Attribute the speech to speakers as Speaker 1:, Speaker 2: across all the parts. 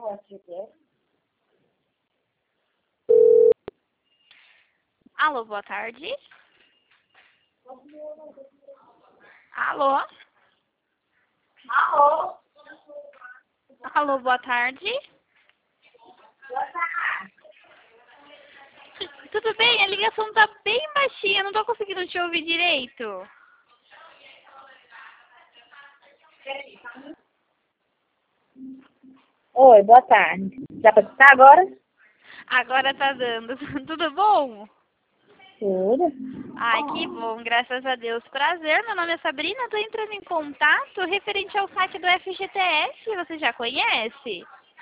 Speaker 1: Alô, boa tarde. Alô?
Speaker 2: Alô?
Speaker 1: Alô, boa tarde.
Speaker 2: Boa tarde.
Speaker 1: Tudo bem? A ligação tá bem baixinha, não tô conseguindo te ouvir direito.
Speaker 2: Oi, boa tarde. Já pode estar agora?
Speaker 1: Agora tá dando. Tudo bom?
Speaker 2: Tudo.
Speaker 1: Ai, que bom, graças a Deus. Prazer, meu nome é Sabrina, tô entrando em contato referente ao site do FGTS, você já conhece?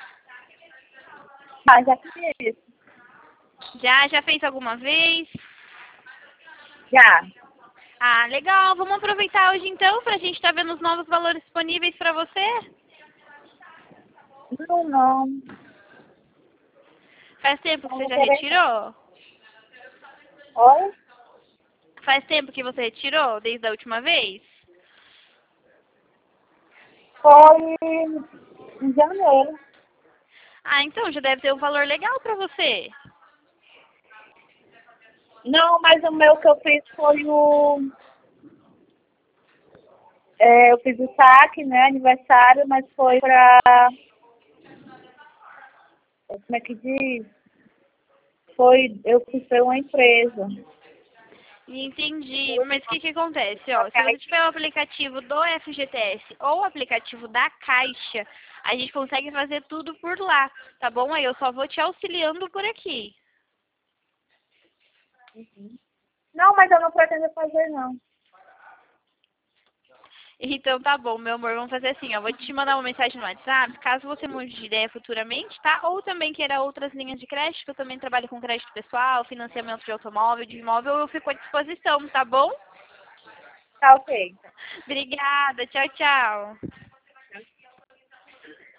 Speaker 2: Ah, já conheço.
Speaker 1: Já fez alguma vez?
Speaker 2: Já.
Speaker 1: Ah, legal, vamos aproveitar hoje então pra gente estar vendo os novos valores disponíveis pra você?
Speaker 2: Não, não.
Speaker 1: Faz tempo que
Speaker 2: Não
Speaker 1: você
Speaker 2: vou
Speaker 1: já
Speaker 2: querer.
Speaker 1: retirou?
Speaker 2: Oi?
Speaker 1: Faz tempo que você retirou, desde a última vez?
Speaker 2: Foi em janeiro.
Speaker 1: Ah, então já deve ter um valor legal pra você.
Speaker 2: Não, mas o meu que eu fiz foi eu fiz o saque, né, aniversário, mas foi pra... Como é que diz? Eu fiz pra uma empresa.
Speaker 1: Entendi. Mas o que acontece? Ó, se você tiver o aplicativo do FGTS ou o aplicativo da Caixa, a gente consegue fazer tudo por lá, tá bom? Aí eu só vou te auxiliando por aqui.
Speaker 2: Não, mas eu não pretendo fazer, não.
Speaker 1: Então tá bom, meu amor, vamos fazer assim, ó. Vou te mandar uma mensagem no WhatsApp, caso você mude de ideia futuramente, tá? Ou também queira outras linhas de crédito, que eu também trabalho com crédito pessoal, financiamento de automóvel, de imóvel, eu fico à disposição, tá bom?
Speaker 2: Tá ok.
Speaker 1: Obrigada, tchau, tchau.